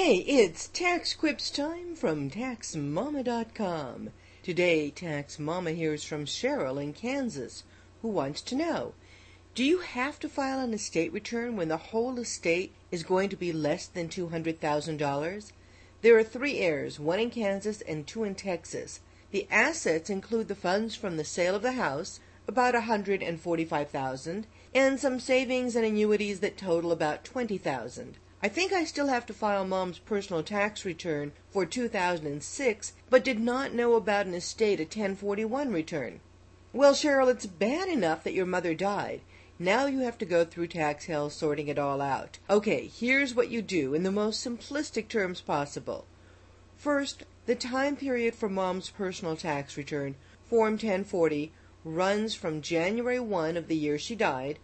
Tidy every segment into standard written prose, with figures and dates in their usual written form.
Hey, it's Tax Quips time from TaxMama.com. Today, Tax Mama hears from Cheryl in Kansas, who wants to know, do you have to file an estate return when the whole estate is going to be less than $200,000? There are 3 heirs, 1 in Kansas and 2 in Texas. The assets include the funds from the sale of the house, about $145,000, and some savings and annuities that total about $20,000. I think I still have to file Mom's personal tax return for 2006, but did not know about an estate 1041 return. Well, Cheryl, it's bad enough that your mother died. Now you have to go through tax hell sorting it all out. Okay, here's what you do in the most simplistic terms possible. First, the time period for Mom's personal tax return, Form 1040, runs from January 1 of the year she died,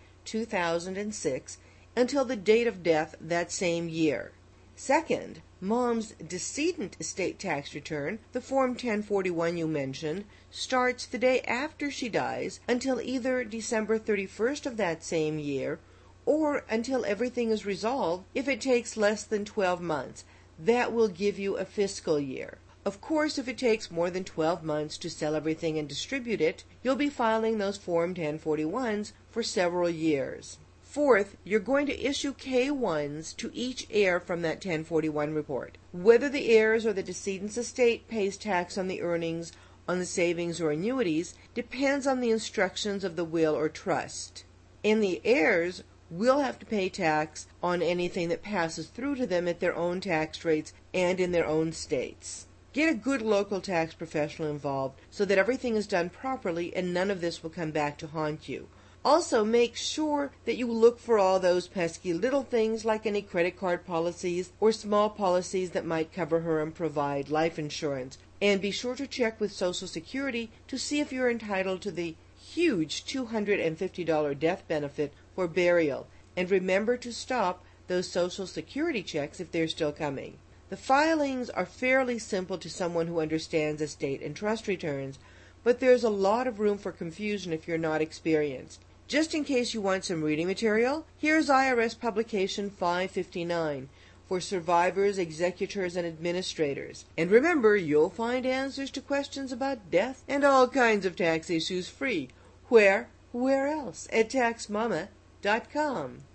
2006, until the date of death that same year. Second, Mom's decedent estate tax return, the Form 1041 you mentioned, starts the day after she dies until either December 31st of that same year or until everything is resolved if it takes less than 12 months. That will give you a fiscal year. Of course, if it takes more than 12 months to sell everything and distribute it, you'll be filing those Form 1041s for several years. Fourth, you're going to issue K-1s to each heir from that 1041 report. Whether the heirs or the decedent's estate pays tax on the earnings, on the savings or annuities, depends on the instructions of the will or trust. And the heirs will have to pay tax on anything that passes through to them at their own tax rates and in their own states. Get a good local tax professional involved so that everything is done properly and none of this will come back to haunt you. Also, make sure that you look for all those pesky little things like any credit card policies or small policies that might cover her and provide life insurance. And be sure to check with Social Security to see if you're entitled to the huge $250 death benefit for burial. And remember to stop those Social Security checks if they're still coming. The filings are fairly simple to someone who understands estate and trust returns, but there's a lot of room for confusion if you're not experienced. Just in case you want some reading material, here's IRS Publication 559 for survivors, executors, and administrators. And remember, you'll find answers to questions about death and all kinds of tax issues free. Where else? At TaxMama.com.